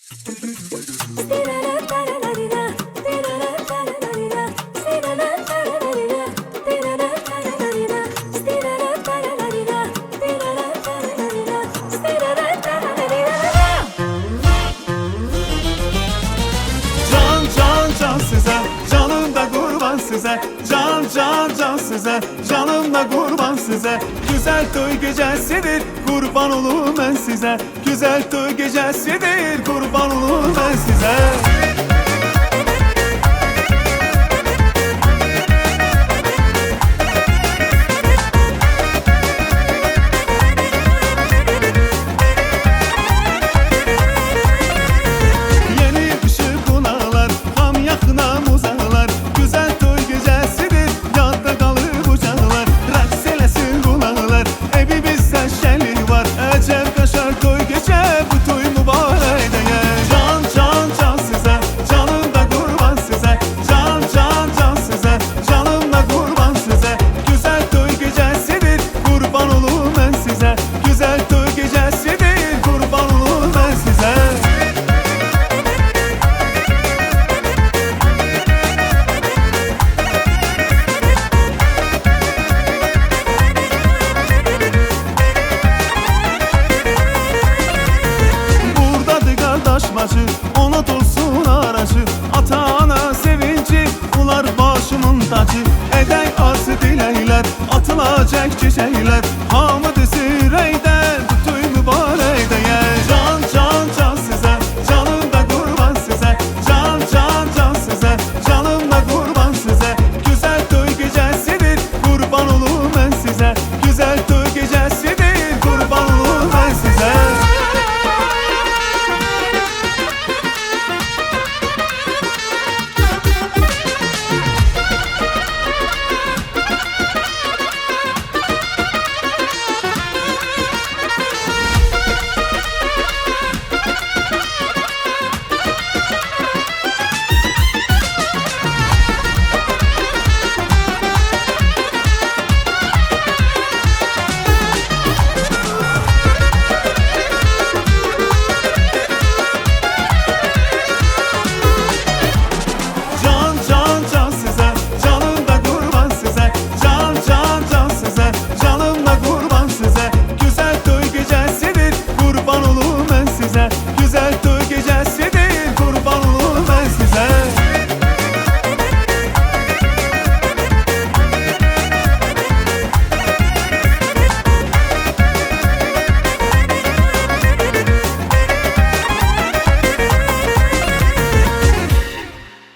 Size can size, canımla kurban size. Güzel toy gecesidir, kurban olum ben size. Güzel toy gecesidir, kurban olum ben size. Ona dolsun aracı, ata-ana sevinci, ular başımın tacı. Edək arzu diləklər, atılacaq